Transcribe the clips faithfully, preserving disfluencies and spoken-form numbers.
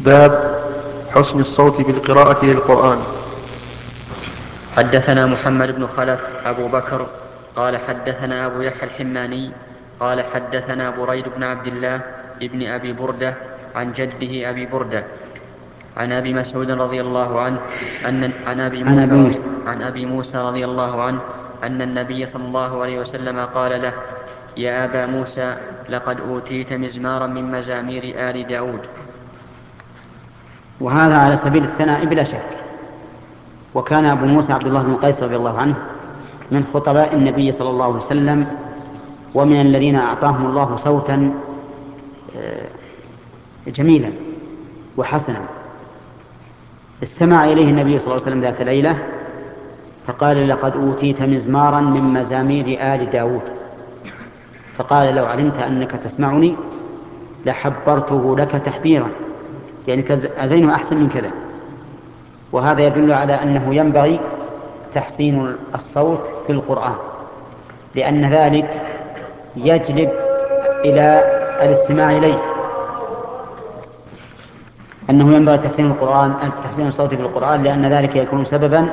باب حسن الصوت بالقراءة للقرآن. حدثنا محمد بن خلف أبو بكر قال حدثنا أبو يحيى الحماني قال حدثنا بريد بن عبد الله ابن أبي بردة عن جده أبي بردة عن أبي مسعود رضي الله عنه أن عن أبي موسى عن أبي موسى رضي الله عنه أن النبي صلى الله عليه وسلم قال له: يا أبا موسى، لقد أوتيت مزمارا من مزامير آل داود. وهذا على سبيل الثناء بلا شك. وكان أبو موسى عبد الله بن قيس رضي الله عنه من خطباء النبي صلى الله عليه وسلم، ومن الذين أعطاهم الله صوتا جميلا وحسنا. استمع إليه النبي صلى الله عليه وسلم ذات ليلة فقال: لقد أوتيت مزمارا من مزامير آل داود. فقال: لو علمت أنك تسمعني لحبرته لك تحبيرا، يعني أزينه أحسن من كذا. وهذا يدل على أنه ينبغي تحسين الصوت في القرآن، لأن ذلك يجلب إلى الاستماع إليه، أنه ينبغي تحسين القرآن تحسين الصوت في القرآن لأن ذلك يكون سببا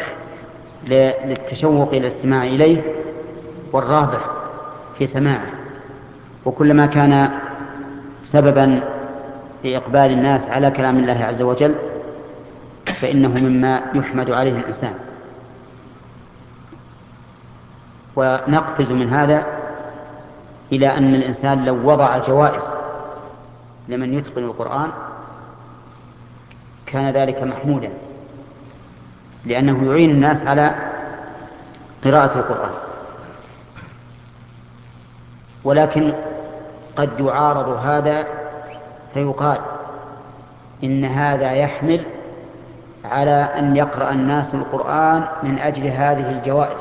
للتشوق إلى الاستماع إليه والرغبة في سماعه. وكلما كان سببا في إقبال الناس على كلام الله عز وجل فإنه مما يحمد عليه الإنسان. ونقفز من هذا إلى أن الإنسان لو وضع جوائز لمن يتقن القرآن كان ذلك محمودا، لأنه يعين الناس على قراءة القرآن. ولكن قد يعارض هذا فيقال إن هذا يحمل على أن يقرأ الناس القرآن من أجل هذه الجوائز،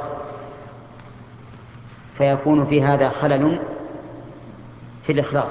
فيكون في هذا خلل في الإخلاص.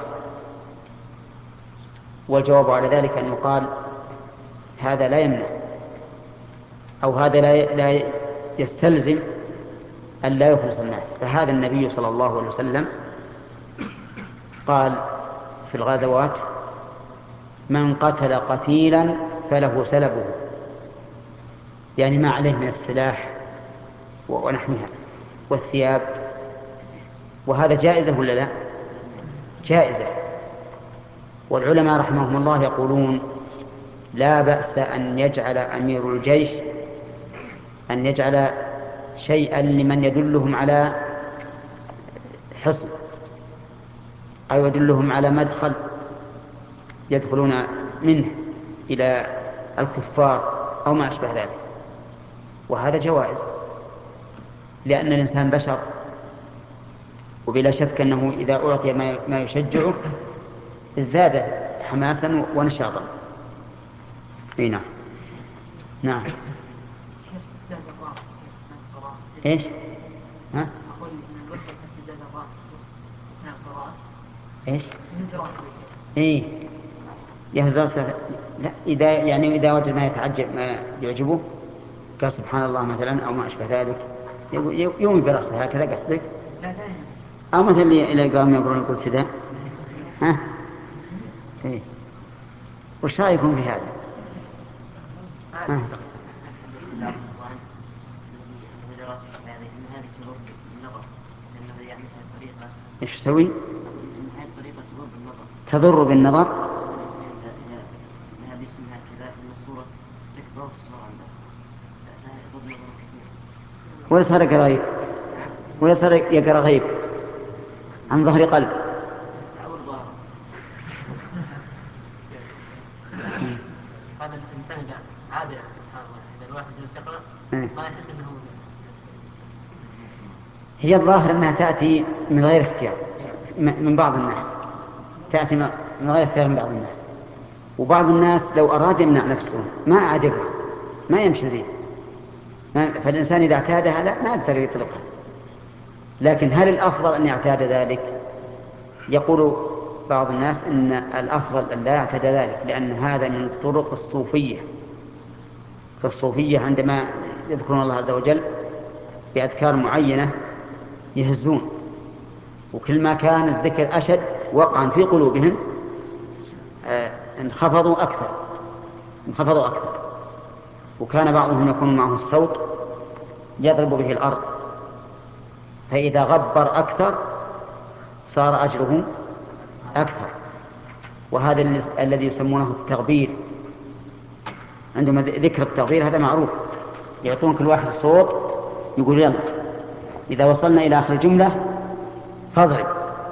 والجواب على ذلك أن يقال هذا لا يمنع، أو هذا لا يستلزم أن لا يخلص الناس. فهذا النبي صلى الله عليه وسلم قال في الغزوات: من قتل قتيلا فله سلبه، يعني ما عليه من السلاح ونحوها والثياب. وهذا جائزة ولا لا؟ جائزة. والعلماء رحمهم الله يقولون: لا بأس أن يجعل أمير الجيش أن يجعل شيئا لمن يدلهم على حصن أو يدلهم على مدخل يدخلون منه إلى الكفار أو ما أشبه ذلك. وهذا جوائز، لأن الإنسان بشر، وبلا شك أنه إذا أعطي ما يشجعه ازداد حماسا ونشاطا. نعم نعم. ايش؟ ها؟ ايش؟ ايه يهزر. لا، اذا يعني اذا وجد ما يتعجب ما يعجبه قال سبحان الله مثلا او ما اشبه ذلك يومي براسه هكذا قصدك؟ او مثل اللي قام يقولون يقول كذا. ها؟ ايه وش رايكم في هذا؟ ها؟ ايش تسوي؟ تضر بالنظر. ولا صار غيب ولا صار يقرأ غيب عن ظهر قلب. هذا الإنسان عادة إذا الواحد يقرأ ما يحس أنه هي الظاهر أنها تأتي من غير اختيار من بعض الناس، تأتي من غير اختيار من بعض الناس. وبعض الناس لو أراد يمنع نفسه ما عاد يقرأ ما يمشي زين، فالإنسان إذا اعتادها لا ما يقدر يطلقها. لكن هل الأفضل أن يعتاد ذلك؟ يقول بعض الناس أن الأفضل أن لا يعتاد ذلك، لأن هذا من طرق الصوفية. فالصوفية عندما يذكرون الله عز وجل بأذكار معينة يهزون، وكل ما كان الذكر أشد وقعا في قلوبهم انخفضوا أكثر انخفضوا أكثر وكان بعضهم يكون معه الصوت يضرب به الأرض، فإذا غبر أكثر صار أجره أكثر. وهذا الذي يسمونه التغبير، عندما ذكر التغبير هذا معروف، يعطون كل واحد الصوت يقول يلا إذا وصلنا إلى آخر الجملة فاضرب.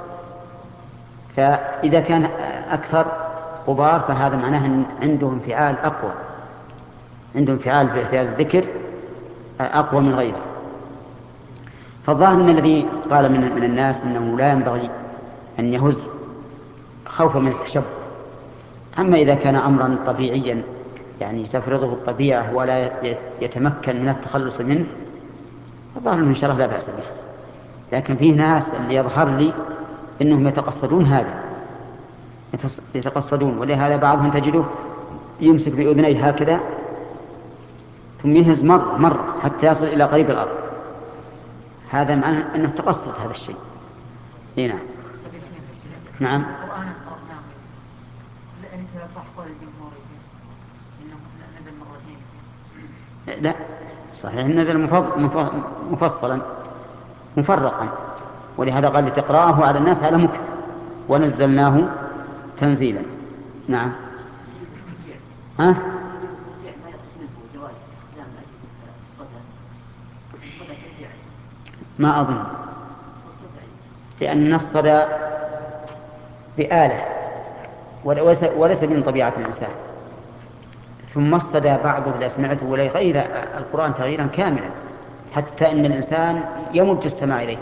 فإذا كان أكثر غبار فهذا معناه أن عنده انفعال أقوى، عنده انفعال في هذا الذكر أقوى من غيره. فالظاهر أن الذي قال من, من الناس أنه لا ينبغي أن يهز خوفا من التشبه. أما إذا كان أمرا طبيعيا يعني تفرضه الطبيعة ولا يتمكن من التخلص منه فالظاهر أنه إن شاء الله لا بأس به. لكن فيه ناس اللي يظهر لي أنهم يتقصدون هذا، يتقصدون، ولهذا بعضهم تجده يمسك بأذنيه هكذا ثم يهز مرة مرة حتى يصل إلى قريب الأرض. هذا معناه أنه تقصد هذا الشيء. نعم نعم لا صحيح نزل مفصلا مفرقا، ولهذا قال لتقرأه على الناس على مكث ونزلناه تنزيلا. نعم ها ما أظن، لأن الصدى بآلة وليس من طبيعة الإنسان. ثم الصدى بعضه إذا سمعته ولا يغير القرآن تغييرا كاملا حتى أن الإنسان يمج السماع إليه،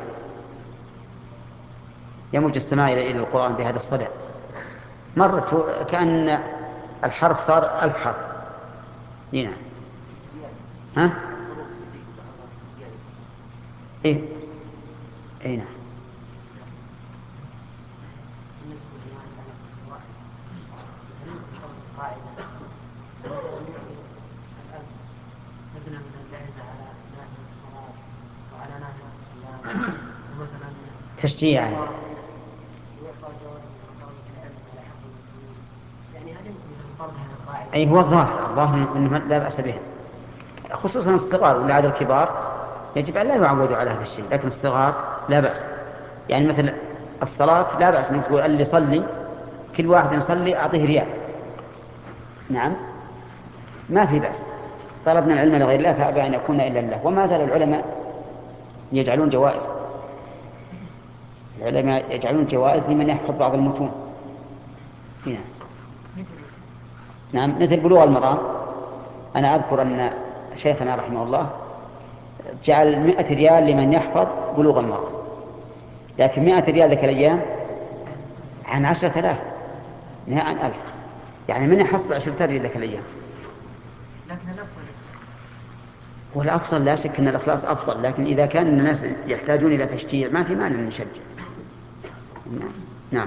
يمج السماع إلى القرآن بهذا الصدى. مرت كأن الحرف صار ألف حرف. نعم ها إيه إيه نعم تشجيع أي هو الظاهر الظاهر أنه لا بأس به، خصوصا الصغار ولا عاد الكبار يجب أن لا يعودوا على هذا الشيء، لكن الصغار لا بأس. يعني مثل الصلاة لا بأس نقول اللي يصلي كل واحد يصلي أعطيه ريال، نعم ما في بأس. طلبنا العلم لغير الله فأبى أن يكون إلا الله. وما زال العلماء يجعلون جوائز، العلماء يجعلون جوائز لمن يحفظ بعض المتون. نعم نعم مثل بلوغ المرام. أنا أذكر أن شيخنا رحمه الله جعل مئة ريال لمن يحفظ بلوغ المرام، لكن مئة ريال ذاك الأيام عن عشرة آلاف نهى عن ألف، يعني من يحصل عشرة ريال ذاك الأيام. والأفضل لا شك أن الإخلاص أفضل، لكن إذا كان الناس يحتاجون إلى تشجيع ما في مانع نشجع. نعم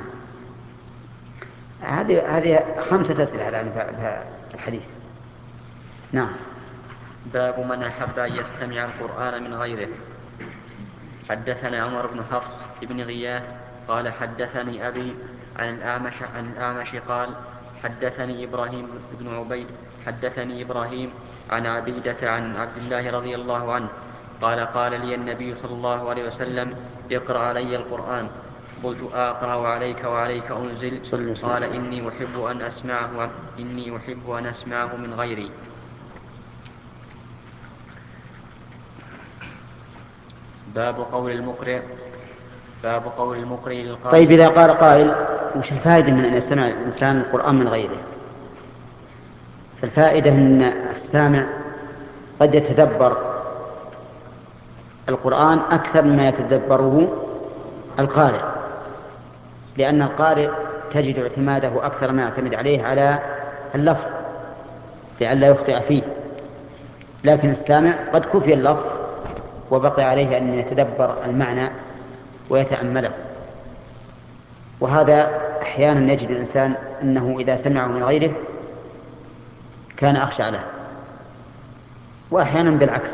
هذه هذه خمسة أسئلة الآن في الحديث. نعم باب من أحب أن يستمع القرآن من غيره. حدثنا عمر بن حفص بن غياث قال حدثني أبي عن الأعمش عن الأعمش قال حدثني إبراهيم بن عبيد حدثني إبراهيم عن عبيدة عن عبد الله رضي الله عنه قال قال لي النبي صلى الله عليه وسلم اقرأ علي القرآن. قلت أقرأ عليك وعليك أنزل؟ قال إني أحب أن أسمعه إني أحب أن أسمعه من غيري. باب قول المقرئ باب قول المقرئ للقارئ. طيب إذا قال قائل وش الفائدة من أن يستمع الإنسان القرآن من غيره؟ فالفائدة أن السامع قد يتدبر القرآن أكثر مما يتدبره القارئ، لأن القارئ تجد اعتماده أكثر ما يعتمد عليه على اللفظ لئلا يخطئ فيه، لكن السامع قد كفي اللفظ وبقي عليه أن يتدبر المعنى ويتأمله. وهذا أحيانا يجد الإنسان أنه إذا سمعه من غيره كان أخشى له، وأحيانا بالعكس.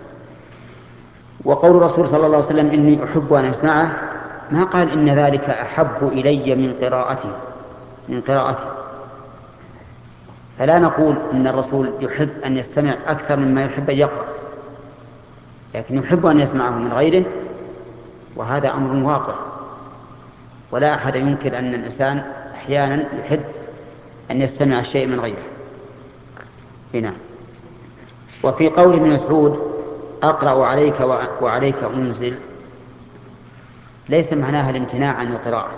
وقول الرسول صلى الله عليه وسلم إني أحب أن أسمعه ما قال إن ذلك أحب إلي من قراءتي من قراءتي فلا نقول إن الرسول يحب أن يستمع أكثر مما يحب أن يقرأ، لكن يحب أن يسمعه من غيره، وهذا أمر واقع، ولا أحد ينكر أن الإنسان أحيانا يحب أن يستمع الشيء من غيره. هنا وفي قول ابن مسعود أقرأ عليك وعليك أنزل، ليس معناها الامتناع عن القراءة،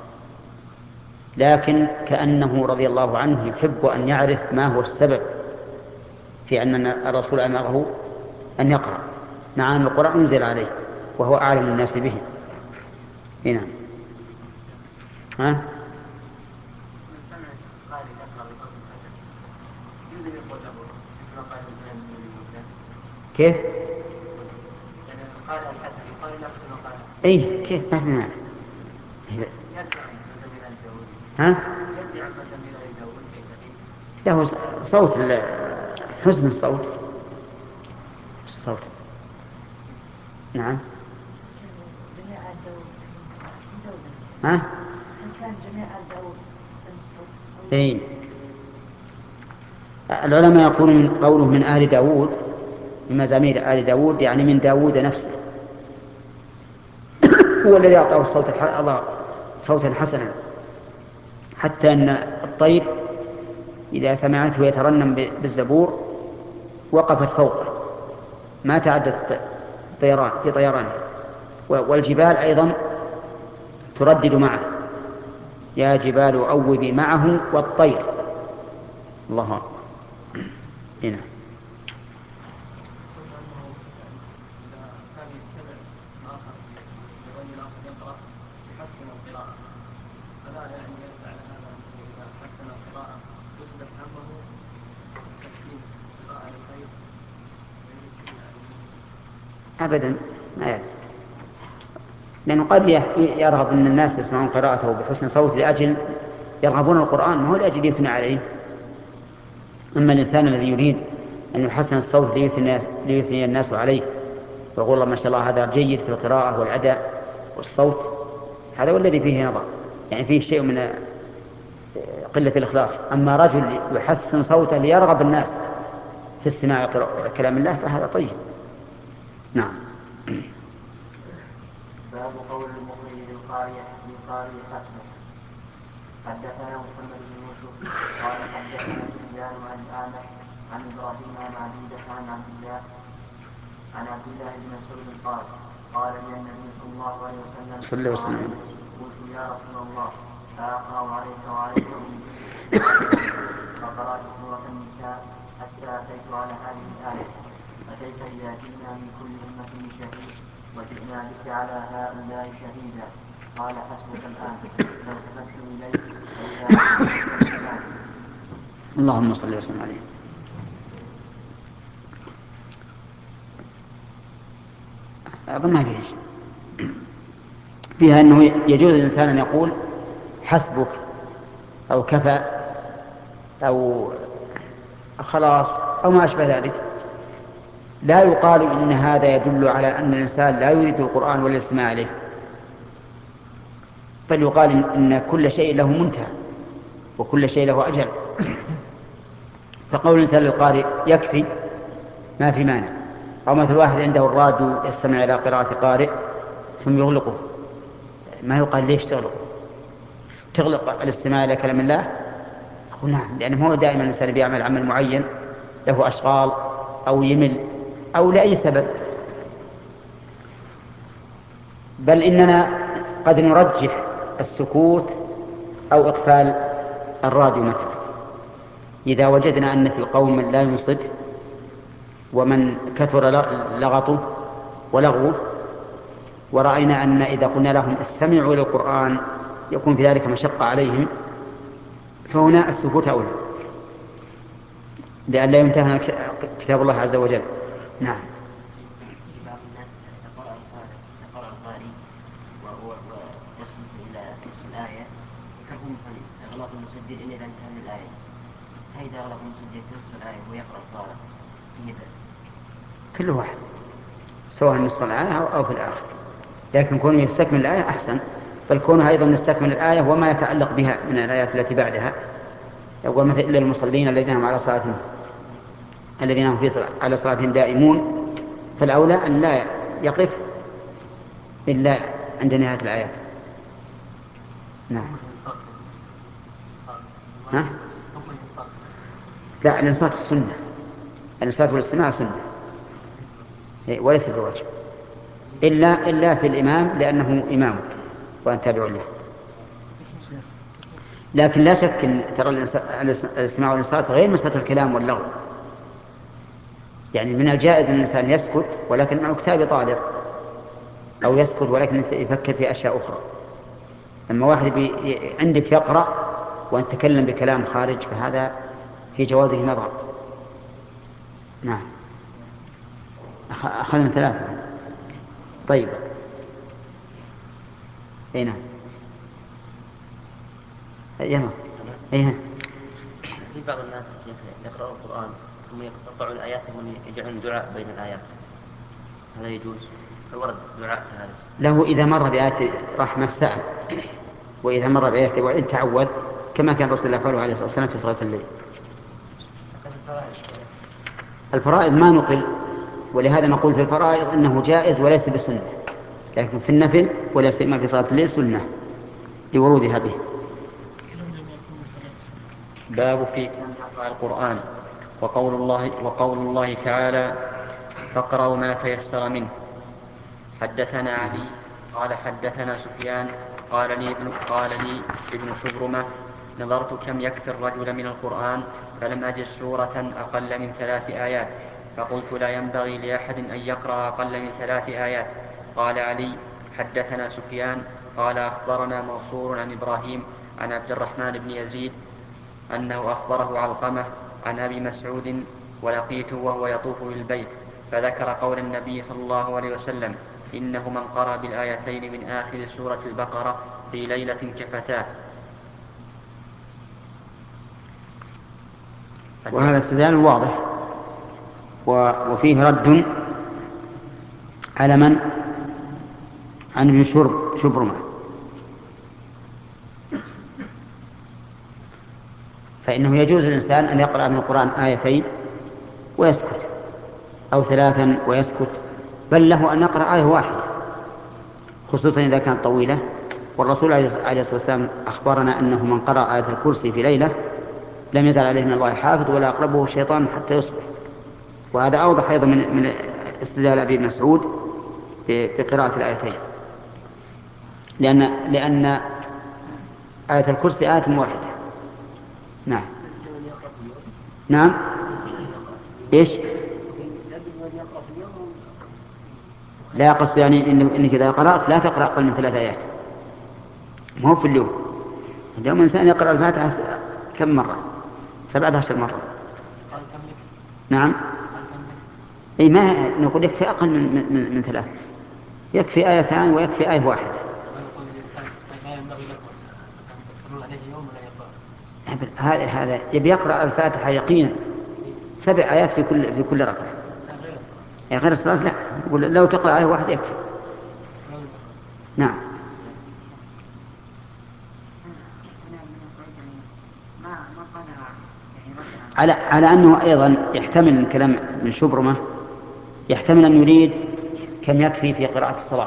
لكن كأنه رضي الله عنه يحب أن يعرف ما هو السبب في أن الرسول أمره أن يقرأ، مع أن القرآن أنزل عليه وهو أعلم الناس به. هنا ها؟ كيف؟ اي كيف؟ ما في معنى. ها؟ له صوت حسن الصوت الصوت نعم. ها؟ اي العلماء يقولون من قوله من آل داود، من مزامير آل داود، يعني من داود نفسه، هو الذي أعطاه الصوت الله صوتا حسنا، حتى أن الطير إذا سمعته يترنم بالزبور وقفت فوقه، ما تعدت طيران في طيرانه. والجبال أيضا تردد معه، يا جبال أوبي معه والطير. الله أكبر. هنا أبدا ما يعرف، لأنه قد يرغب أن الناس يسمعون قراءته بحسن صوت لأجل يرغبون القرآن، ما هو لأجل يثنى عليه. أما الإنسان الذي يريد أن يحسن الصوت ليثني الناس عليه ويقول الله ما شاء الله هذا جيد في القراءة والأداء والصوت، هذا هو الذي فيه نظر، يعني فيه شيء من قلة الإخلاص. أما رجل يحسن صوته ليرغب الناس في استماع كلام الله فهذا طيب. نعم. باب قول المخرج للقارئ للقارئ حسبه. حدثنا محمد بن يوسف قال حدثنا سفيان عن الأعمش عن إبراهيم عن عبيدة عن عبد الله عن عبد الله بن مسعود قال قال لي النبي صلى الله عليه وسلم صلى الله عليه وسلم قلت يا رسول الله أقرأ عليك وعليك أنزل؟ فقرأت سورة النساء حتى أتيت على هذه الآية فكيف إذا جئنا من كل أمة بشهيد وجئنا بك على هؤلاء شهيدا؟ قال حسبك الآن. فالتفت إليه فإذا اللهم صل وسلم عليه. أظن ما فيه شيء فيها أنه يجوز الإنسان أن يقول حسبك أو كفى أو خلاص أو ما أشبه ذلك. لا يقال إن هذا يدل على أن الإنسان لا يريد القرآن ولا يستمع عليه، بل يقال إن كل شيء له منتهى وكل شيء له أجل. فقول الإنسان للقارئ يكفي ما في مانع، أو مثل واحد عنده الراديو يستمع إلى قراءة قارئ ثم يغلقه، ما يقال ليش تغلق تغلق الاستماع إلى كلام الله؟ أقول نعم، لأنه هو دائما الإنسان بيعمل عمل معين له أشغال أو يمل أو لأي سبب، بل إننا قد نرجح السكوت أو إقفال الراديو مثلا إذا وجدنا أن في القوم من لا ينصت ومن كثر لغطه ولغوه، ورأينا أن إذا قلنا لهم استمعوا إلى القرآن يكون في ذلك مشقة عليهم، فهنا السكوت أولى لأن لا ينتهى كتاب الله عز وجل. نعم. بعض الناس يقرأ يقرأ القارئ ويصل إلى اسم الآية فهم أغلاط المسجل إن إذا انتهى من الآية، هيدا أغلاط المسجل في نصف الآية ويقرأ القارئ في يده. كل واحد سواء نصف الآية أو في الآخر، لكن كونه يستكمل الآية أحسن، بل كونه أيضا يستكمل الآية وما يتعلق بها من الآيات التي بعدها يقول مثل إلا المصلين الذين هم على صلاتهم الذين هم في صلاة على صلاتهم دائمون، فالأولى أن لا يقف إلا عند نهاية الآيات. نعم. ها؟ لا، الإنصات السنة، الإنصات والاستماع سنة وليس بواجب، إلا إلا في الإمام لأنه إمامك وأن تابعوا له. لكن لا شك أن ترى الاستماع والإنصات غير مسألة الكلام واللغو. يعني من الجائز أن الإنسان يسكت ولكن مع كتاب طالب، أو يسكت ولكن يفكر في أشياء أخرى. أما واحد بي... عندك يقرأ وأن تكلم بكلام خارج، فهذا في جوازه نظر. نعم. أخذنا ثلاثة. طيب. أي نعم. يلا. أي نعم. في بعض الناس يقرأون القرآن ثم يقطعون الآيات ويجعلون دعاء بين الآيات، هذا يجوز؟ الورد دعاء هذا له إذا مر بآية رحمة سأل، وإذا مر بآية وإن تعود، كما كان رسول الله فعله عليه الصلاة والسلام في صلاة الليل. الفرائض ما نقل، ولهذا نقول في الفرائض أنه جائز وليس بسنة، لكن في النفل ولا سيما في صلاة الليل سنة لورودها به. باب في قراءة القرآن وقول الله, وقول الله تعالى فاقرأوا ما تيسر منه. حدثنا علي قال حدثنا سفيان قال لي ابن, قال لي ابن شبرمة نظرت كم يكفي الرجل من القرآن فلم أجد سورة أقل من ثلاث آيات، فقلت لا ينبغي لأحد أن يقرأ أقل من ثلاث آيات. قال علي حدثنا سفيان قال أخبرنا منصور عن إبراهيم عن عبد الرحمن بن يزيد أنه أخبره علقمة عن أبي مسعود ولقيته وهو يطوف بالبيت فذكر قول النبي صلى الله عليه وسلم إنه من قرأ بالآيتين من آخر سورة البقرة في ليلة كفتاه. وهذا استدلال واضح، وفيه رد على من عن ابن شبرمة، فإنه يجوز للإنسان أن يقرأ من القرآن آيتين ويسكت، أو ثلاثا ويسكت، بل له أن يقرأ آية واحدة خصوصا إذا كانت طويلة. والرسول عليه الصلاة والسلام أخبرنا أنه من قرأ آية الكرسي في ليلة لم يزل عليه من الله حافظ ولا أقربه الشيطان حتى يصبح. وهذا أوضح أيضا من, من استدلال أبي مسعود بقراءة الآيتين، لأن, لأن آية الكرسي آية واحدة. نعم. نعم. إيش؟ لا قصد يعني إنك إذا قرأت لا تقرأ أقل من ثلاث آيات، ما هو في اليوم. اليوم إنسان يقرأ الفاتحة كم مرة؟ سبعة عشر مرة. نعم. أي ما نقول يكفي أقل من, من, من ثلاث، يكفي آيتان ويكفي آية واحدة. هذا هذا يبي يقرأ الفاتحة يقينا سبع آيات في كل في كل ركعة. يا غير الصلاة لا، لو تقرأ آية واحدة يكفي. نعم. على على أنه أيضا يحتمل الكلام من شبرمة، يحتمل أن يريد كم يكفي في قراءة الصلاة،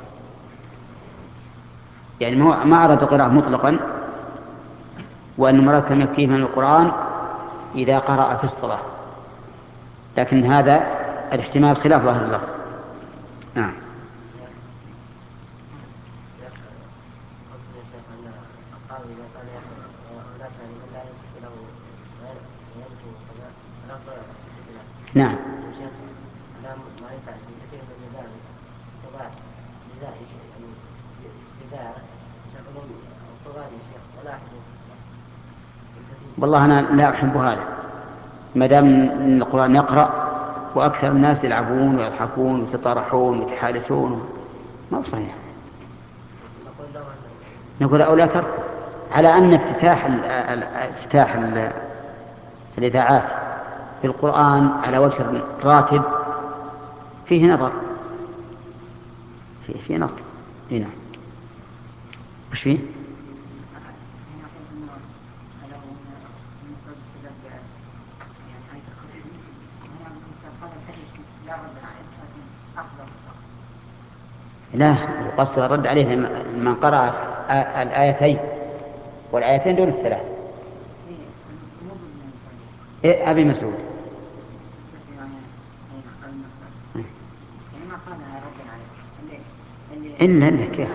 يعني ما أراد قراءة مطلقا، وأن مراد كم يكفيه من القرآن إذا قرأ في الصلاة، لكن هذا الاحتمال خلاف ظاهر اللفظ. نعم. نعم. والله أنا لا أحب هذا، ما دام القرآن يقرأ وأكثر الناس يلعبون ويضحكون ويتطارحون ويتحادثون، ما هو صحيح. نقول أو لا ترك، على أن افتتاح ال افتتاح ال الإذاعات في القرآن على وجه راتب فيه نظر، فيه, فيه نظر. هنا وش فيه؟ لا، القصد الرد عليه من قرأ الآيتين، والآيتين دون الثلاث. إيه أبي مسعود إلا إلا كيف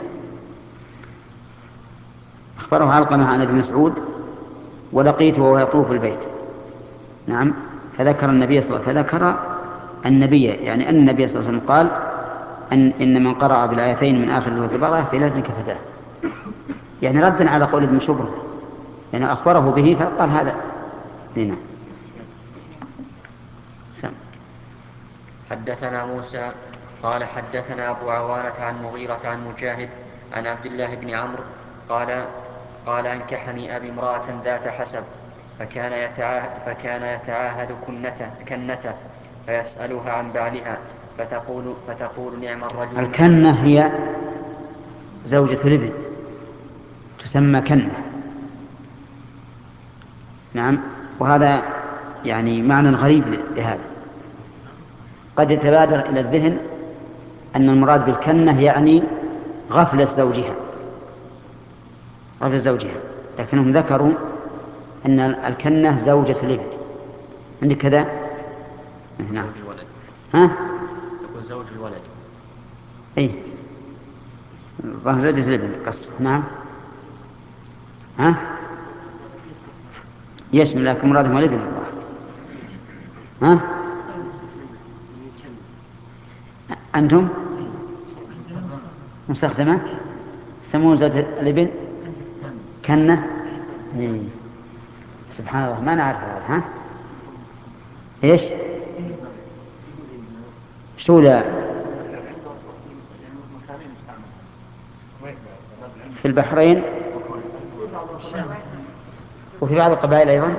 أخبره علقمة عن ابن مسعود ولقيته وهو يطوف البيت. نعم، فذكر النبي صلى الله عليه وسلم، فذكر النبي يعني أن النبي صلى الله عليه وسلم قال أن إن من قرأ بالآيتين من آخر سورة البقرة في ليلة كفتاه، يعني ردا على قول ابن شبر، يعني أخبره به فقال هذا. هنا حدثنا موسى قال حدثنا أبو عوانة عن مغيرة عن مجاهد عن عبد الله بن عمرو قال قال أنكحني أبي امرأة ذات حسب، فكان يتعاهد, فكان يتعاهد كنته, كنته فيسألها عن بعلها فتقول, فتقول نعم الرجل. الكنة هي زوجة الابن، تسمى كنة. نعم، وهذا يعني معنى غريب لهذا. قد يتبادر إلى الذهن أن المراد بالكنة يعني غفلة زوجها، غفلة زوجها، لكنهم ذكروا أن الكنة زوجة الابن. عندك كذا؟ نعم. ها؟ يقول زوج الولد. أي ظهر زوجة الابن قصد. نعم. ها؟ يشمل، لكن مرادهم الابن. ها؟ أنتم مستخدمة سمون زوجة الابن كنة. إيه. سبحان الله، ما نعرف هذا. ها؟ إيش؟ شو لا في البحرين وفي بعض القبائل أيضا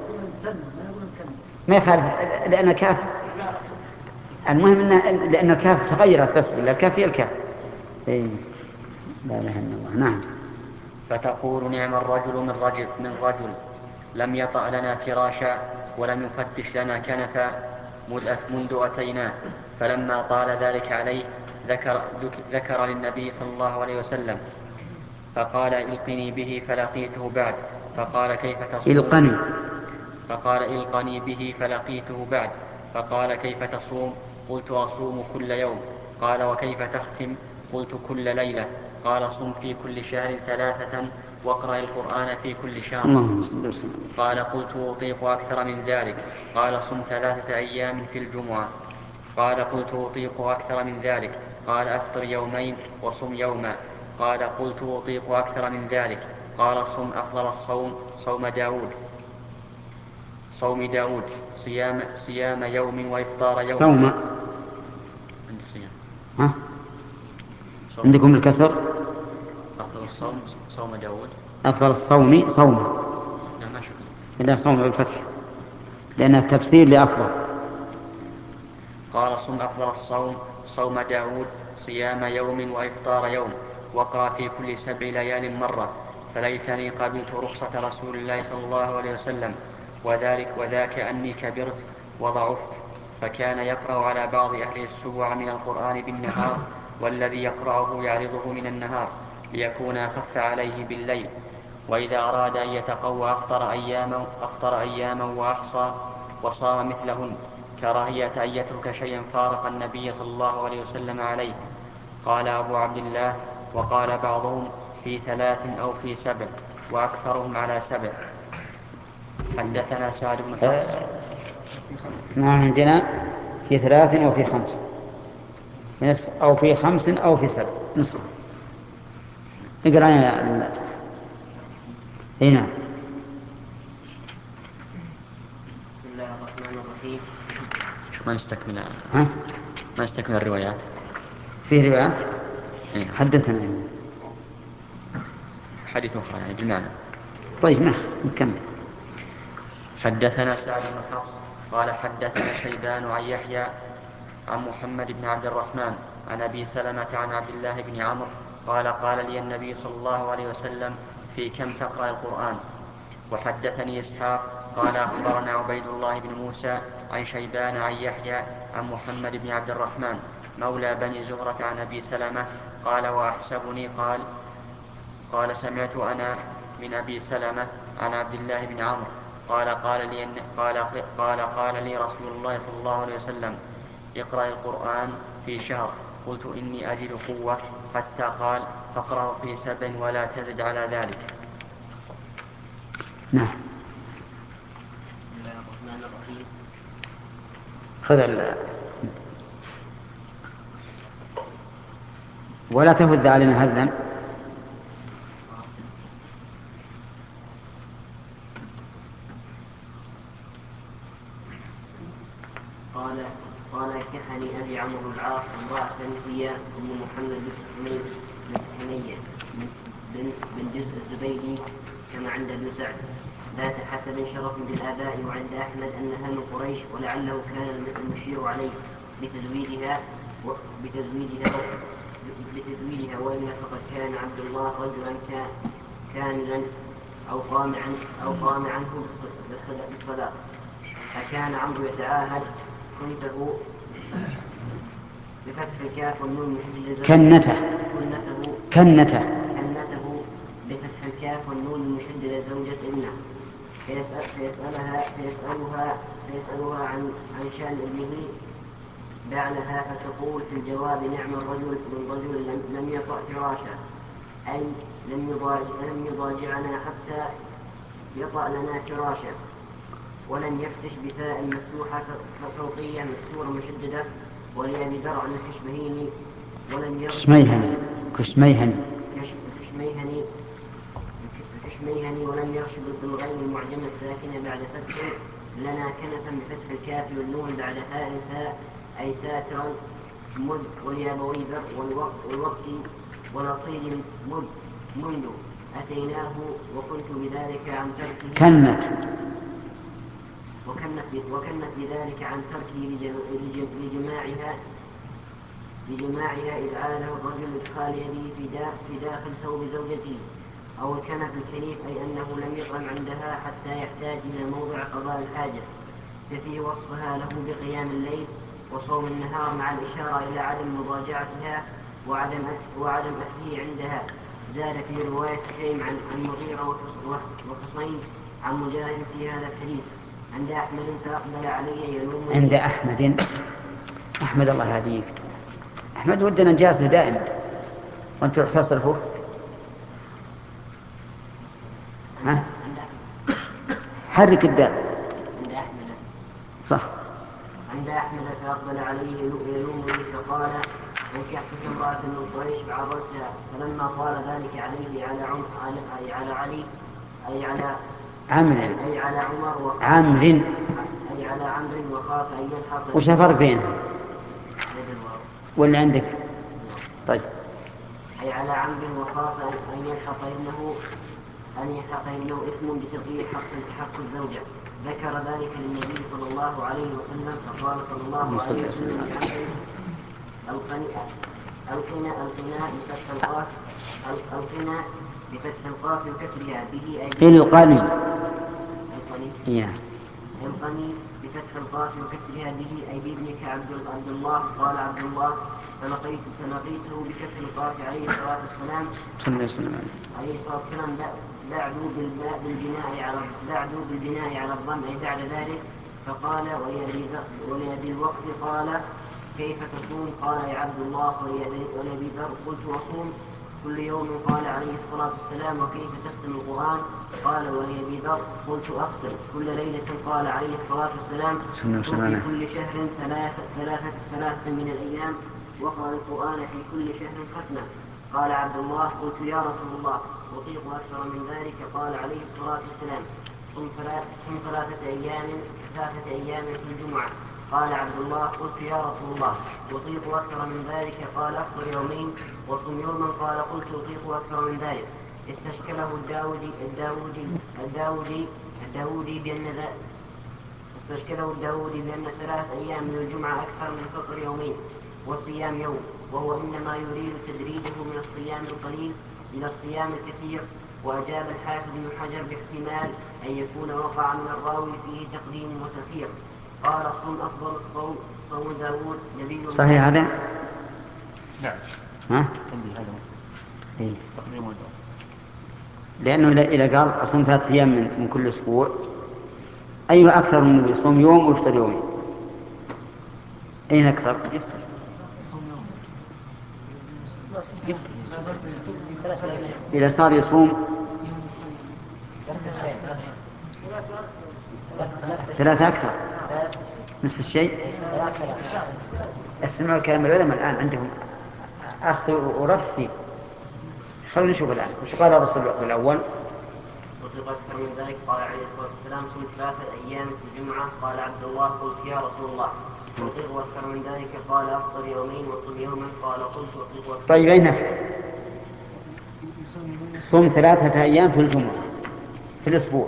ما يخالف، لأن الكاف المهم إن لأن الكاف تغيرت، بس الكاف هي الكاف. إيه. لا إله إلا الله. نعم. فتقول نعم الرجل من رجل من رجل لم يطأ لنا فراشا ولم يفتش لنا كنفا منذ أتيناه. فلما طال ذلك عليه ذكر, ذكر للنبي صلى الله عليه وسلم فقال إلقني به فلقيته بعد. فقال كيف تصوم؟ إلقني. فقال إلقني به فلقيته بعد. فقال كيف تصوم؟ قلت أصوم كل يوم. قال وكيف تختم؟ قلت كل ليلة. قال صم في كل شهر ثلاثة واقرأ القرآن في كل شهر. قال قلت أطيق أكثر من ذلك. قال صم ثلاثة أيام في الجمعة. قال قلت أطيق أكثر من ذلك. قال أفطر يومين وصم يوما. قال قلت أطيق أكثر من ذلك. قال صم أفضل الصوم صوم داود صوم داود صيام, صيام يوم وإفطار يوم. صوم. عندي صيام. ها؟ صوم. عندكم الكسر. أفضل الصوم صوم داود. أفضل الصوم صوم. لا ما شكرا. إلا صوم بالفتح لأن التفسير لأفضل. قال صم أفضل الصوم صوم داود صيام يوم وإفطار يوم واقرأ في كل سبع ليال مرة. فليتني قبلت رخصة رسول الله صلى الله عليه وسلم وذلك وذاك أني كبرت وضعفت. فكان يقرأ على بعض أهل السبع من القرآن بالنهار والذي يقرأه يعرضه من النهار ليكون أخف عليه بالليل. وإذا أراد أن يتقوى أفطر أياما, أفطر أياما وأحصى وصام مثلهن كراهية أن يترك شيئا فارق النبي صلى الله عليه وسلم عليه. قال أبو عبد الله وقال بعضهم في ثلاث أو في سبع وأكثرهم على سبع. حدثنا سعد بن حفص. نعم، عندنا في ثلاث وفي خمس نصف، أو في خمس أو في سبع نصف. اقرأ يا هنا. بسم الله الرحمن الرحيم. شو ما نستكمل ها؟ ما نستكمل الروايات. في روايات. إيه. حدثنا حديث أخرى يعني بالمعنى. طيب نخ نكمل. حدثنا سعد بن حفص قال حدثنا شيبان عن يحيى عن محمد بن عبد الرحمن عن أبي سلمة عن عبد الله بن عمرو قال قال لي النبي صلى الله عليه وسلم في كم تقرأ القرآن. وحدثني إسحاق قال أخبرنا عبيد الله بن موسى عن شيبان عن يحيى عن محمد بن عبد الرحمن مولى بني زهرة عن أبي سلمة قال وأحسبني قال قال سمعت أنا من أبي سلمة عن عبد الله بن عمرو قال قال لي قال قال قال لي رسول الله صلى الله عليه وسلم اقرأ القرآن في شهر قلت إني أجد قوة حتى قال فاقرأه في سبع ولا تزد على ذلك. نعم. بسم الله الرحمن الرحيم. خذ ال... ولا تهد علينا هذا. قال قال كحني أبي عمرو بن العاص امرأة هي أم محمد بن حنية بن بن جزء الزبيدي كما عند ابن سعد ذات حسب شرف بالآباء، وعند أحمد أنها من قريش، ولعله كان المشير عليه بتزويجها بتزويجها بتزويجها وإلا فقد كان عبد الله رجلا كاملا أو طامعا أو طامعا بالصلاة. فكان عمرو يتعاهد كنته بفتح الكاف والنون المشددة كنته كنته كنته كنته بفتح الكاف والنون المشددة زوجة ابنه، فيسأل فيسألها فيسألها فيسألها عن عن شأن ابنه بعلها، فتقول في الجواب نعم الرجل من رجل لم يطأ فراشا، أي لم يضاجع لم يضاجعنا حتى يطأ لنا فراشا، ولم يفتش بفاء مفتوحة فوقية مكسورة مشددة، ولأبي درع الكشمهيني ولم يرش كشميهني كشميهني كشميهني كشميهني ولم يرش بالغين المعجمة الساكنة بعد فتح لنا كنفا بفتح الكاف والنون بعد هاء ثاء أي ساترا مد، وليابوي ذر والوقت ونصير مد منذ أتيناه وكنت بذلك عن تركه كنت وكنت وكنت بذلك عن تركه لجماعها لجماعها إذ عاده الرجل إدخال يده في, دا في داخل ثوب زوجته، أو الكنف الكنيف، أي أنه لم يطعم عندها حتى يحتاج إلى موضع قضاء الحاجة، ففي وصفها له بقيام الليل وصوم النهار مع الإشارة إلى عدم مضاجعتها وعدم وعدم أكله عندها. زاد في رواية شيم عن المغيرة وحسين عن مجاهد في هذا الحديث عند أحمد فأقبل علي يلوم عند أحمد أحمد الله يهديك. أحمد ودنا نجاسه دائما وأنت رح تصرفه. ها؟ حرك الدال. عند أحمد صح. عند أحمد فأقبل عليه يلومني فقال انكحتك امرأة من قريش فعرضتها، فلما قال ذلك عليه على عم أي على علي أي على عمرو أي على عمر عمرو أي على عمرو وخاف أن يلحق. وش الفرق بينهم؟ واللي عندك؟ طيب. أي على عمرو وخاف أن يلحق ابنه أن يلحق ابنه إثم بتضييع حق حق الزوجة. ذكر ذلك للنبي صلى الله عليه وسلم فقال صلى الله عليه وسلم لعمرو القنا القنا بفتح القاف القنا بفتح القاف وكسرها به أي القني القني القني بفتح القاف وكسرها به أي بابنك عبد الله. قال عبد الله فلقيت فلقيته بكسر القاف عليه الصلاة والسلام عليه الصلاة والسلام بعدوا بالبناء على بعدوا بالبناء على الضم أي بعد ذلك. فقال ولأبي الوقت قال كيف تصوم؟ قال يا عبد الله. ولأبي ذر قلت أصوم كل يوم. قال عليه الصلاة والسلام وكيف تختم القرآن؟ قال ولأبي ذر قلت أختم كل ليلة. قال عليه الصلاة والسلام في كل شهر ثلاثة ثلاثة ثلاثة من الأيام وقرأ القرآن في كل شهر ختمة. قال عبد الله قلت يا رسول الله أطيق أكثر من ذلك؟ قال عليه الصلاة والسلام صم ثلاثة أيام ثلاثة أيام في الجمعة. قال عبد الله قلت يا رسول الله أطيق أكثر من ذلك؟ قال أفطر يومين وصم يوما. قال قلت أطيق أكثر من ذلك. استشكله الداودي الداودي الداودي الداودي بأن استشكله الداودي بأن ثلاث أيام من الجمعة أكثر من فطر يومين وصيام يوم، وهو إنما يريد تدريجه من الصيام القليل إلى الصيام الكثير. وأجاب الحافظ بن حجر باحتمال أن يكون وقع من الراوي فيه تقديم وتأخير. قال صوم أفضل الصوم صوم داود نبي الله. صحيح هذا؟ نعم. ها؟ عندي هذا إيه؟ تقديم ودعوة. لأنه إذا قال أصوم ثلاثة أيام من, من كل أسبوع، أيها أكثر من يصوم يوم ويفطر يومين؟ أين أكثر؟ إذا صار يصوم ثلاثة أكثر نفس الشيء. استمعوا الكلام العلماء الآن عندهم أخذ ورد فيه. خلونا نشوف الآن وش قال الرسول الأول. وفي أكثر من ذلك قال عليه الصلاة والسلام صمت ثلاثة أيام في الجمعة. قال عبد الله قلت يا رسول الله أطيق أكثر من ذلك؟ قال أفطر يومين وصم يوما. قال قلت أطيق أكثر. طيب أين صم ثلاثة أيام في الجمعة في الأسبوع،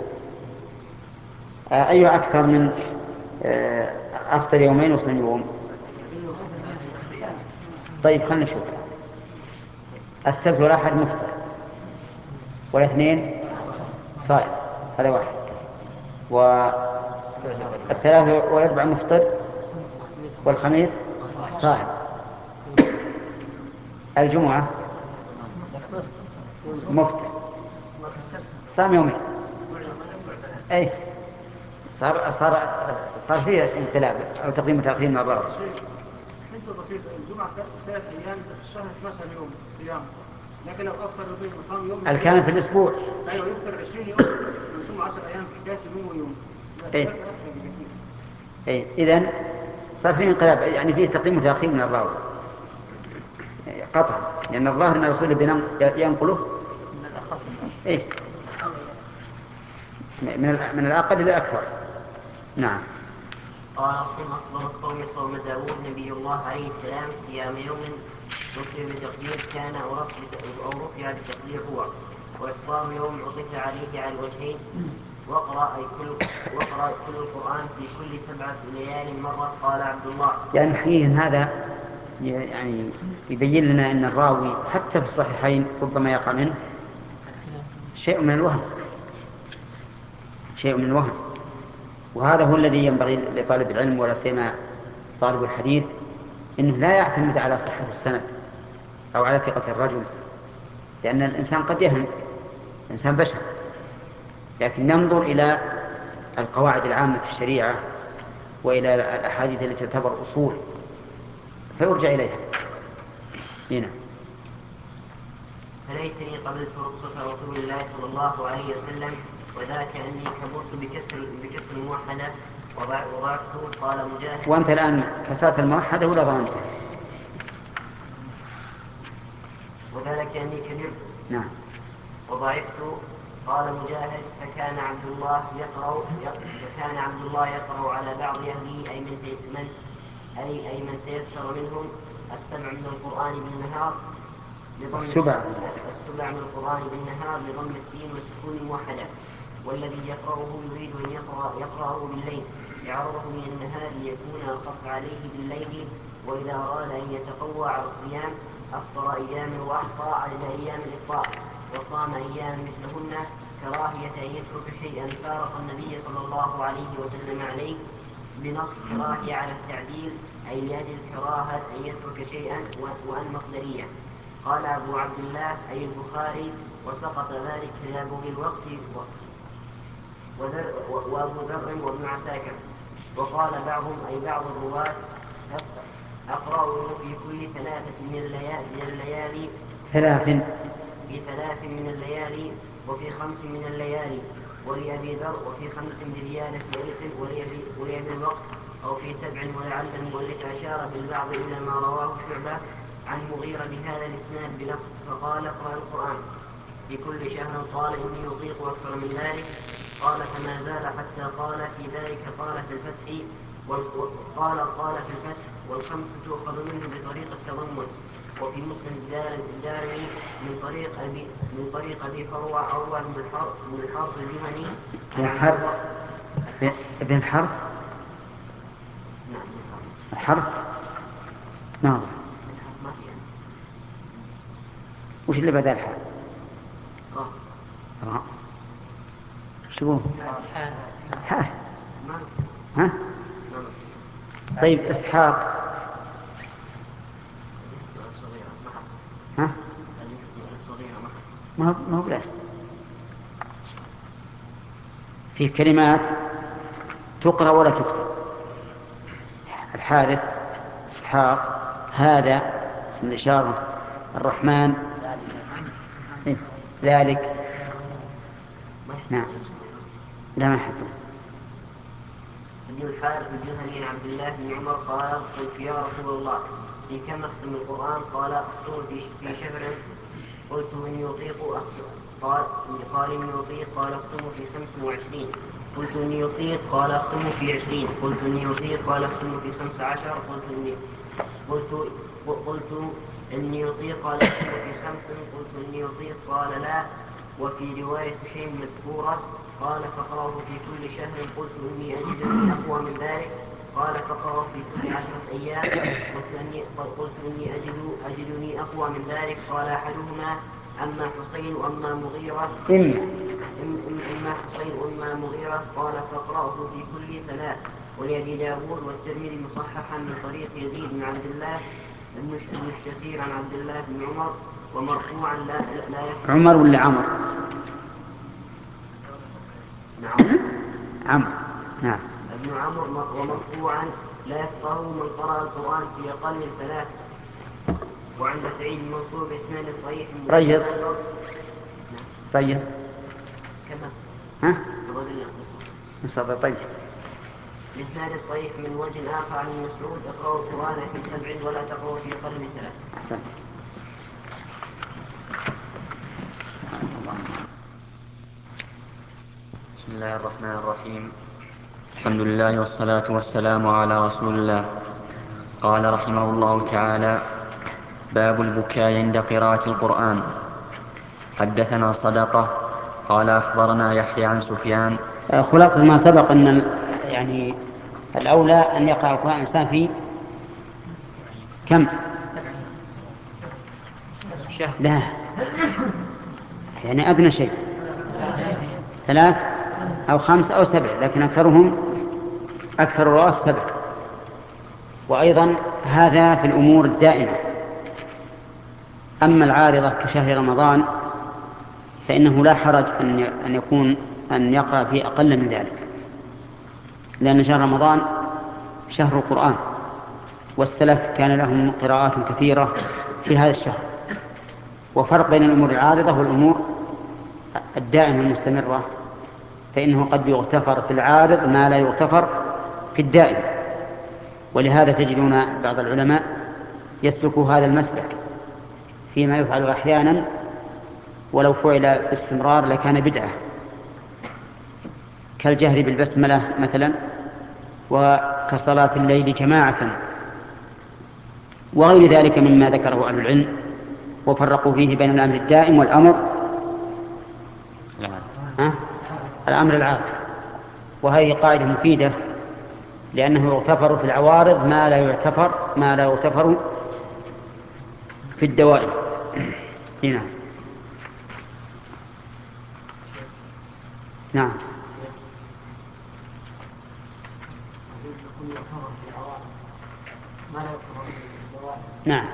أي أكثر من أفطر يومين وصم يوم؟ طيب خلنا نشوف. السبت والأحد مفطر والاثنين صائم، هذا واحد. والثلاثة والأربع مفطر والخميس صائم. الجمعة مفطر صام يومين. أي صار صار صار فيه انقلاب أو تقديم وتأخير مع بعض. الجمعة ثلاث أيام في الشهر اثنا عشر يوم صيام، لكن لو أفطر يومين وصام يوم الكامل في الأسبوع. أيوة يفطر عشرين يوم ويصوم عشر أيام في حكاية يوم ويوم. إيه. إيه. إذن صار فيه انقلاب، يعني فيه تقديم وتأخير من الراوي قطعا، لأن الظاهر أن الرسول ينقله إيه من من الأقل إلى الأكثر. نعم. قال أفضل الصوم صوم داود نبي الله عليه السلام صيام يوم نصر بتقدير كان أو رفع بتقدير هو، وإفطار يوم عطف عليه على الوجهين. واقرأ أي كل واقرأ كل القرآن في كل سبعة ليال مرة. قال عبد الله. يعني حقيقة هذا يعني يبين لنا أن الراوي حتى في الصحيحين ربما يقع منه شيء من الوهم، شيء من الوهم، وهذا هو الذي ينبغي لطالب العلم ولا سيما طالب الحديث إنه لا يعتمد على صحة السند أو على ثقة الرجل، لأن الإنسان قد يهم، الإنسان بشر، لكن ننظر إلى القواعد العامة في الشريعة وإلى الأحاديث التي تعتبر أصول فيرجع إليها. هنا فليتني قبلت رخصة رسول الله صلى الله عليه وسلم، وذاك أني كبرت بكسر بكسر الموحدة وضعفته. قال مجاهد. وأنت الآن كسرت الموحدة ولا ضمنتها؟ وذلك أني كبرت. نعم. وضعفت. قال مجاهد فكان عبد الله يقرأ فكان عبد الله يقرأ على بعض أهله أي من من أي أي من تيسر منهم السبع من القرآن بالنهار بضم السبع السبع من القرآن بالنهار بضم السين والسكون الموحدة، والذي يقرأه يريد أن يقرأ يقرأه بالليل يعرضه من النهار ليكون أخف عليه بالليل. وإذا أراد أن يتقوى على الصيام أفطر أياما وأحصى عدد أيام الإفطار وصام أيام مثلهن كراهية أن يترك شيئا فارق النبي صلى الله عليه وسلم عليه بنص كراهية على التعديل أي لأجل كراهة أن يترك شيئا وأن مصدرية. قال أبو عبد الله أي البخاري وسقط ذلك لأبوه الوقت وأبو ذر وابن عساكر. وقال بعضهم أي بعض الرواة أقرأه في كل ثلاثة من الليالي, من الليالي ثلاث في ثلاث من الليالي وفي خمس من الليالي. ولأبي ذر وفي خمس بريالة ليلة ولأبي الوقت أو في سبع. ولعل المؤلف أشار بالبعض إلى ما رواه شعبة عن مغيرة بهذا الإسناد بلفظ فقال اقرأ القرآن في كل شهر. قال إني أطيق أكثر من ذلك. قال فما زال حتى قال في ذلك قال في الفتح قال قال في الفتح والخمس تؤخذ منه بطريق التضمن. وفي مسلم الدارمي من طريق أبي من طريق أبي فروة عروة بن الحرب بن الحرب الجهني الحرب ابن الحرب. نعم الحرب نعم. وش اللي بدأ الحرب؟ راء. شو حاء؟ ها؟ طيب إسحاق ما هو ما هو بلازم. في كلمات تقرأ ولا تكتب. الحارث، إسحاق، هذا اسم الإشارة، الرحمن، ذلك. نعم لا ما حدث. ابن الحارث الجهني عن عبد الله بن عمر قال: قلت يا رسول الله في كم اختم القرآن؟ قال: اختم في في شهر. قلت إني أطيق أختم. قال قال إني أطيق. قال: اختم في خمس وعشرين. قلت إني أطيق. قال: اختم في عشرين. قلت إني أطيق. قال: اختم في خمس عشر. قلت إني قلت قلت إني أطيق. قال: اختم في خمس. قلت إني أطيق. قال: لا. وفي رواية شيء مذكورة قال: فقرأه في كل شهر. قلت إني أجدني أقوى من ذلك. قال: فقرأه في كل عشرة أيام. قلت إني, قلت إني أجد أجدني أقوى من ذلك. قال أحدهما: أما حسين وأما مغيرة. إما إما حسين وأما مغيرة. قال: فقرأه في كل ثلاث. ولأبي داود والترمذي مصححا من طريق يزيد بن عبد الله بن الشخير عن عبد الله بن عمر ومرفوعا لا لا يكفي. عمر ولا عمر؟ نعم عمر. نعم. ابن عمر ومرفوعا لا يفقه من قرأ القرآن في أقل من ثلاث. وعند سعيد المنصور بإسناد صحيح. طيب طيب كما ها مصطفى. طيب بإسناد صحيح من وجه آخر عن مسعود: اقرأوا القرآن في سبع ولا تقرأوا في أقل من ثلاث. أحسن. بسم الله الرحمن الرحيم. الحمد لله والصلاة والسلام على رسول الله. قال رحمه الله تعالى: باب البكاء عند قراءة القرآن. حدثنا صدقة قال أخبرنا يحيى عن سفيان. خلاصة ما سبق أن يعني الأولى أن يقرأ القرآن الإنسان في كم؟ لا يعني أدنى شيء ثلاث أو خمس أو سبع، لكن أكثرهم أكثر الرؤوس سبع. وأيضا هذا في الأمور الدائمة. أما العارضة كشهر رمضان فإنه لا حرج أن يكون أن يقرأ في أقل من ذلك، لأن شهر رمضان شهر القرآن، والسلف كان لهم قراءات كثيرة في هذا الشهر. وفرق بين الأمور العارضة والأمور الدائمة المستمرة، فإنه قد يغتفر في العارض ما لا يغتفر في الدائم. ولهذا تجدون بعض العلماء يسلك هذا المسلك فيما يفعل أحيانا، ولو فعل باستمرار لكان بدعة، كالجهر بالبسملة مثلا، وكصلاة الليل جماعة، وغير ذلك مما ذكره أهل العلم وفرقوا فيه بين الأمر الدائم والأمر ها؟ الأمر العارض. وهذه قاعدة مفيدة، لأنه يغتفر في العوارض ما لا يغتفر ما لا يغتفر في الدوائم. هنا نعم نعم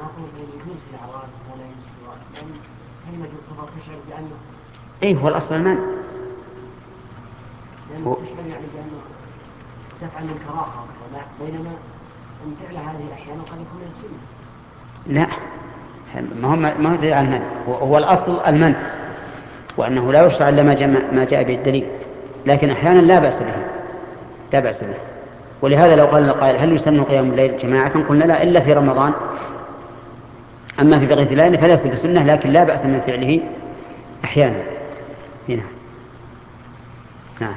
ايه هو الاصل المنع. هو يعني بأنه تفعل من كراهة، بينما أن فعل هذه أحيانا قد يكون السنة. لا ما هو ما هو دليل المنع، هو الأصل المنع، وأنه لا يشرع إلا ما جاء ما جاء به الدليل، لكن أحيانا لا بأس به لا بأس به. ولهذا لو قال القائل هل يسن قيام الليل جماعة قلنا لا إلا في رمضان، أما في بقية الليل فليس بسنة، لكن لا بأس من فعله أحيانا. هنا نعم.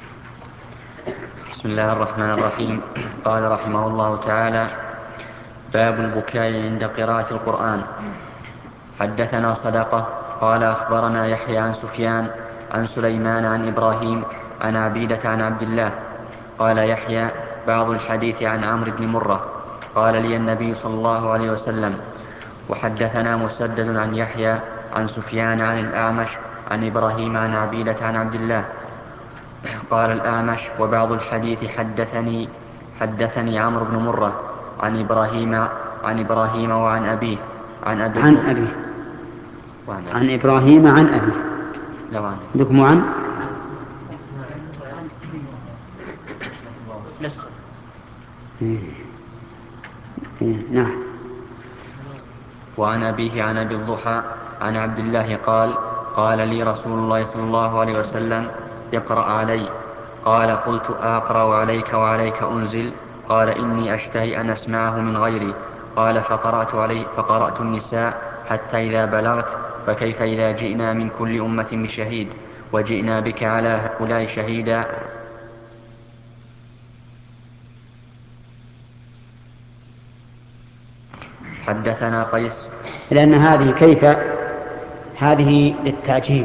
بسم الله الرحمن الرحيم. قال رحمه الله تعالى: باب البكاء عند قراءة القرآن. حدثنا صدقة قال أخبرنا يحيى عن سفيان عن سليمان عن إبراهيم عن عبيدة عن عبد الله. قال يحيى: بعض الحديث عن عمرو بن مرة قال لي النبي صلى الله عليه وسلم. وحدثنا مسدد عن يحيى عن سفيان عن الأعمش عن إبراهيم عن عبيدة عن عبد الله. قال الأعمش: وبعض الحديث حدثني حدثني عمرو بن مرة عن إبراهيم عن إبراهيم وعن أبيه عن أبي عن أبيه عن إبراهيم عن أبي. عندكم عن إيه. إيه. نعم. وعن أبيه عن أبي الضحى عن عبد الله قال قال لي رسول الله صلى الله عليه وسلم اقرأ علي. قال قلت أقرأ عليك وعليك أنزل؟ قال إني أشتهي أن أسمعه من غيري. قال فقرأت, علي فقرأت النساء حتى إذا بلغت فكيف إذا جئنا من كل أمة بشهيد وجئنا بك على هؤلاء شهيدا. حدثنا قيس. لأن هذه كيف هذه للتعجيب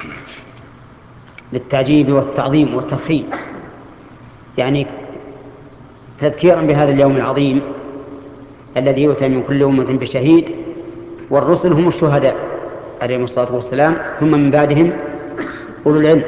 للتعجيب والتعظيم والتفخيم، يعني تذكيرا بهذا اليوم العظيم الذي يؤتى من كل أمة بشهيد، والرسل هم الشهداء عليهم الصلاة والسلام، ثم من بعدهم أولو العلم.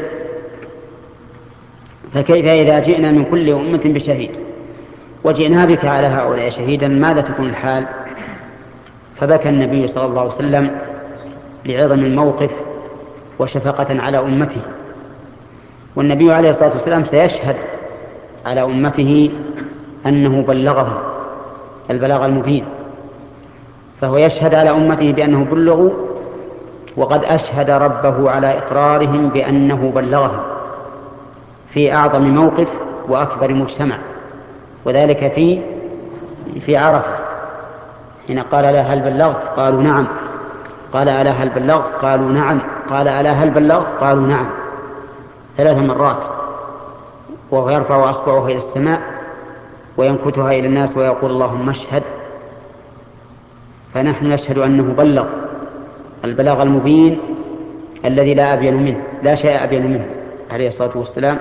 فكيف إذا جئنا من كل أمة بشهيد وجئنا بك على هؤلاء شهيدا ماذا تكون الحال؟ فبكى النبي صلى الله عليه وسلم لعظم الموقف وشفقة على أمته. والنبي عليه الصلاة والسلام سيشهد على أمته أنه بلغهم البلاغ المبين، فهو يشهد على أمته بأنه بلغوا، وقد أشهد ربه على إقرارهم بأنه بلغهم في أعظم موقف وأكبر مجتمع، وذلك في في عرفة حين قال ألا هل بلغت؟ قالوا نعم. قال ألا هل بلغت؟ قالوا نعم. قال ألا هل بلغت؟ قالوا نعم، ثلاث مرات، وهو يرفع أصبعه إلى السماء وينكتها إلى الناس ويقول اللهم اشهد. فنحن نشهد أنه بلغ البلاغ المبين الذي لا أبين منه، لا شيء أبين منه عليه الصلاة والسلام.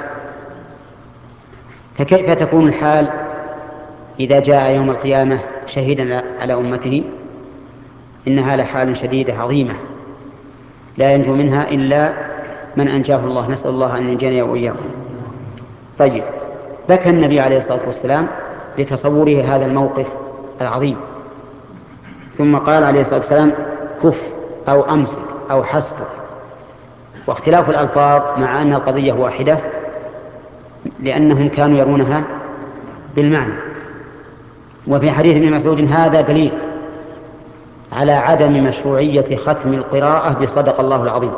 فكيف تكون الحال إذا جاء يوم القيامة شهيدا على أمته؟ إنها لحال شديدة عظيمة لا ينجو منها إلا من أنجاه الله، نسأل الله أن ينجينا وإياكم. طيب، بكى النبي عليه الصلاة والسلام لتصوره هذا الموقف العظيم، ثم قال عليه الصلاة والسلام كف أو أمسك أو حسبك. واختلاف الألفاظ مع أن القضية واحدة لأنهم كانوا يرونها بالمعنى. وفي حديث ابن مسعود هذا دليل على عدم مشروعية ختم القراءة بصدق الله العظيم،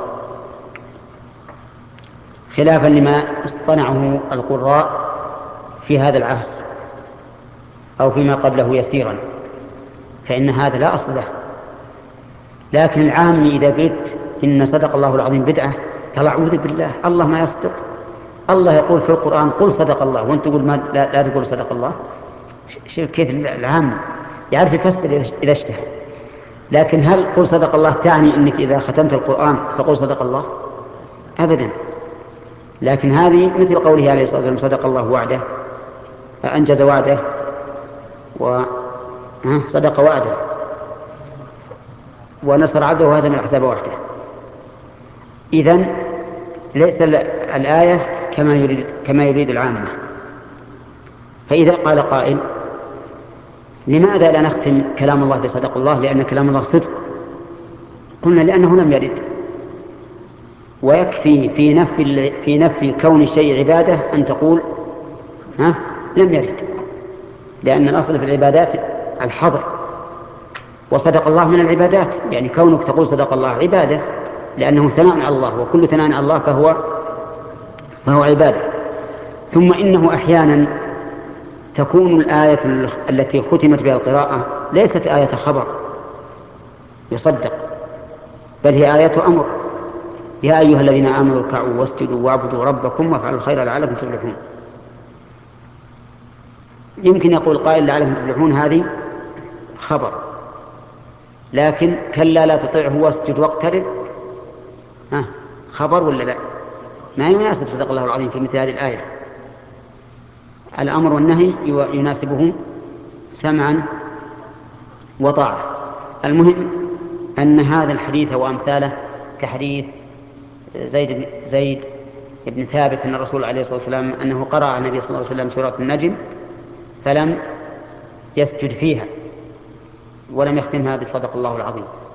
خلافا لما اصطنعه القراء في هذا العصر أو فيما قبله يسيرا، فإن هذا لا أصل له. لكن العام إذا قلت إن صدق الله العظيم بدعة قال أعوذ بالله، الله ما يصدق. الله يقول في القرآن قل صدق الله، وأنت تقول ما لا, لا تقول صدق الله. شوف كيف العام يعرف يفسر إذا اشتهى. لكن هل قل صدق الله تعني أنك إذا ختمت القرآن فقل صدق الله؟ أبدا. لكن هذه مثل قوله عليه الصلاة والسلام صدق الله وعده، أنجز وعده وصدق وعده ونصر عبده وهزم الأحزاب وحده. إذن ليس الآية كما يريد, كما يريد العامة. فإذا قال قائل لماذا لا نختم كلام الله بصدق الله؟ لأن كلام الله صدق. قلنا لأنه لم يرد، ويكفي في نفي, في نفي كون الشيء عبادة أن تقول ها لم يرد، لأن الأصل في العبادات الحظر، وصدق الله من العبادات، يعني كونك تقول صدق الله عبادة لأنه ثناء على الله، وكل ثناء على الله فهو, فهو عبادة. ثم إنه أحيانا تكون الآية التي ختمت بها القراءة ليست آية خبر يصدق، بل هي آية أمر: يا أيها الذين آمنوا اركعوا واسجدوا واعبدوا ربكم وافعلوا الخير لعلكم تفلحون. يمكن يقول قائل لعلكم تفلحون هذه خبر، لكن كلا لا تطيعه واسجد واقترب ها خبر ولا لا؟ ما يناسب صدق الله العظيم في مثل هذه الآية. الأمر والنهي يناسبه سمعا وطاعة. المهم أن هذا الحديث وأمثاله كحديث زيد, زيد بن ثابت أن الرسول عليه الصلاة والسلام أنه قرأ على النبي صلى الله عليه وسلم سورة النجم فلم يسجد فيها ولم يختمها بصدق الله العظيم.